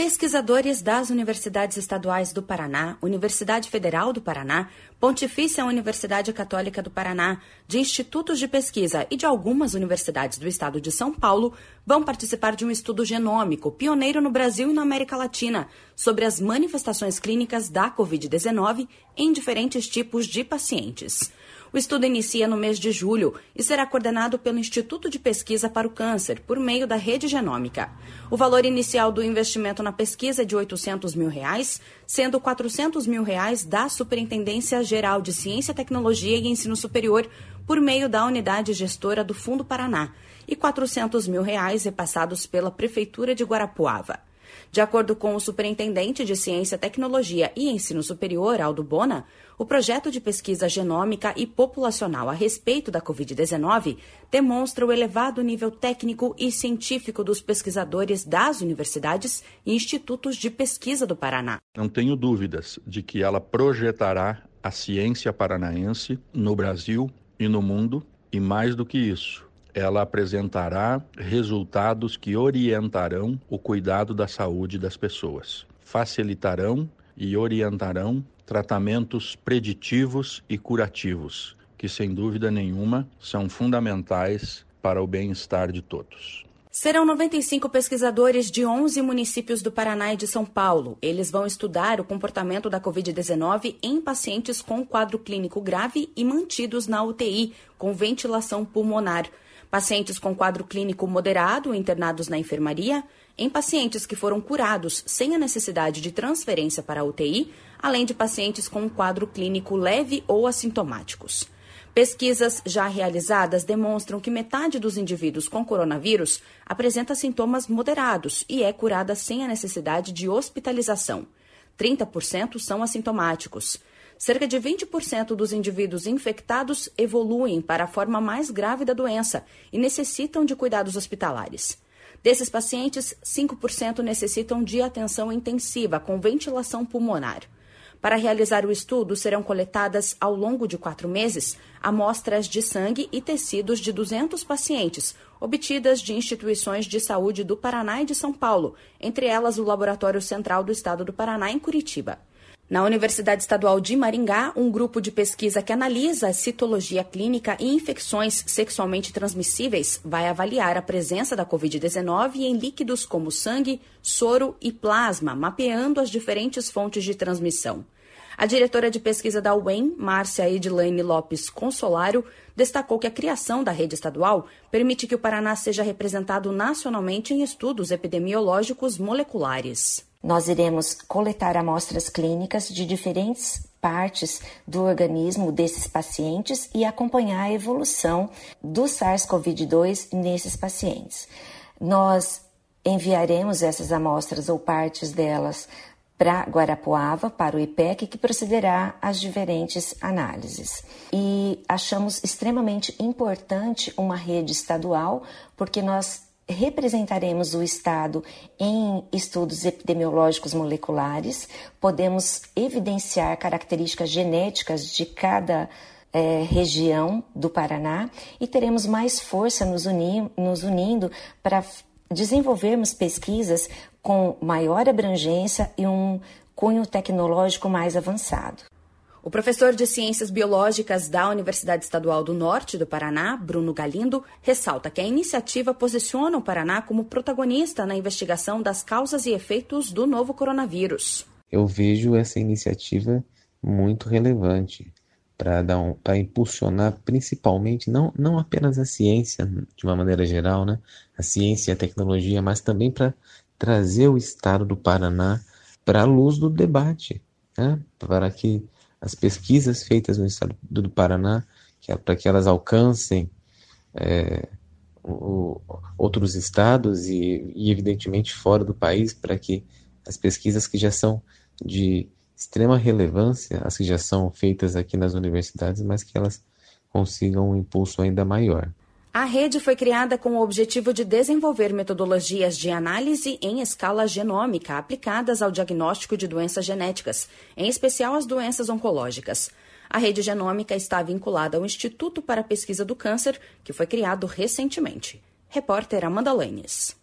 Pesquisadores das Universidades Estaduais do Paraná, Universidade Federal do Paraná, Pontifícia Universidade Católica do Paraná, de institutos de pesquisa e de algumas universidades do estado de São Paulo vão participar de um estudo genômico pioneiro no Brasil e na América Latina sobre as manifestações clínicas da Covid-19 em diferentes tipos de pacientes. O estudo inicia no mês de julho e será coordenado pelo Instituto de Pesquisa para o Câncer, por meio da Rede Genômica. O valor inicial do investimento na pesquisa é de R$ 800 mil, sendo R$ 400 mil da Superintendência Geral de Ciência, Tecnologia e Ensino Superior, por meio da unidade gestora do Fundo Paraná, e R$ 400 mil repassados pela Prefeitura de Guarapuava. De acordo com o superintendente de Ciência, Tecnologia e Ensino Superior, Aldo Bona, o projeto de pesquisa genômica e populacional a respeito da Covid-19 demonstra o elevado nível técnico e científico dos pesquisadores das universidades e institutos de pesquisa do Paraná. Não tenho dúvidas de que ela projetará a ciência paranaense no Brasil e no mundo, e mais do que isso, ela apresentará resultados que orientarão o cuidado da saúde das pessoas, facilitarão e orientarão tratamentos preditivos e curativos, que sem dúvida nenhuma são fundamentais para o bem-estar de todos. Serão 95 pesquisadores de 11 municípios do Paraná e de São Paulo. Eles vão estudar o comportamento da Covid-19 em pacientes com quadro clínico grave e mantidos na UTI, com ventilação pulmonar. Pacientes com quadro clínico moderado internados na enfermaria, em pacientes que foram curados sem a necessidade de transferência para a UTI, além de pacientes com um quadro clínico leve ou assintomáticos. Pesquisas já realizadas demonstram que metade dos indivíduos com coronavírus apresenta sintomas moderados e é curada sem a necessidade de hospitalização. 30% são assintomáticos. Cerca de 20% dos indivíduos infectados evoluem para a forma mais grave da doença e necessitam de cuidados hospitalares. Desses pacientes, 5% necessitam de atenção intensiva com ventilação pulmonar. Para realizar o estudo, serão coletadas, ao longo de 4 meses, amostras de sangue e tecidos de 200 pacientes, obtidas de instituições de saúde do Paraná e de São Paulo, entre elas o Laboratório Central do Estado do Paraná, em Curitiba. Na Universidade Estadual de Maringá, um grupo de pesquisa que analisa a citologia clínica e infecções sexualmente transmissíveis vai avaliar a presença da Covid-19 em líquidos como sangue, soro e plasma, mapeando as diferentes fontes de transmissão. A diretora de pesquisa da UEM, Márcia Edilene Lopes Consolaro, destacou que a criação da rede estadual permite que o Paraná seja representado nacionalmente em estudos epidemiológicos moleculares. Nós iremos coletar amostras clínicas de diferentes partes do organismo desses pacientes e acompanhar a evolução do SARS-CoV-2 nesses pacientes. Nós enviaremos essas amostras ou partes delas para Guarapuava, para o IPEC, que procederá às diferentes análises. E achamos extremamente importante uma rede estadual, porque nós representaremos o Estado em estudos epidemiológicos moleculares, podemos evidenciar características genéticas de cada região do Paraná e teremos mais força nos unindo para desenvolvermos pesquisas com maior abrangência e um cunho tecnológico mais avançado. O professor de Ciências Biológicas da Universidade Estadual do Norte do Paraná, Bruno Galindo, ressalta que a iniciativa posiciona o Paraná como protagonista na investigação das causas e efeitos do novo coronavírus. Eu vejo essa iniciativa muito relevante para impulsionar principalmente, não apenas a ciência de uma maneira geral, né? A ciência e a tecnologia, mas também para trazer o estado do Paraná para a luz do debate, né? Para que as pesquisas feitas no estado do Paraná, para que elas alcancem outros estados e evidentemente fora do país, para que as pesquisas que já são de extrema relevância, as que já são feitas aqui nas universidades, mas que elas consigam um impulso ainda maior. A rede foi criada com o objetivo de desenvolver metodologias de análise em escala genômica aplicadas ao diagnóstico de doenças genéticas, em especial as doenças oncológicas. A rede genômica está vinculada ao Instituto para a Pesquisa do Câncer, que foi criado recentemente. Repórter Amanda Lanes.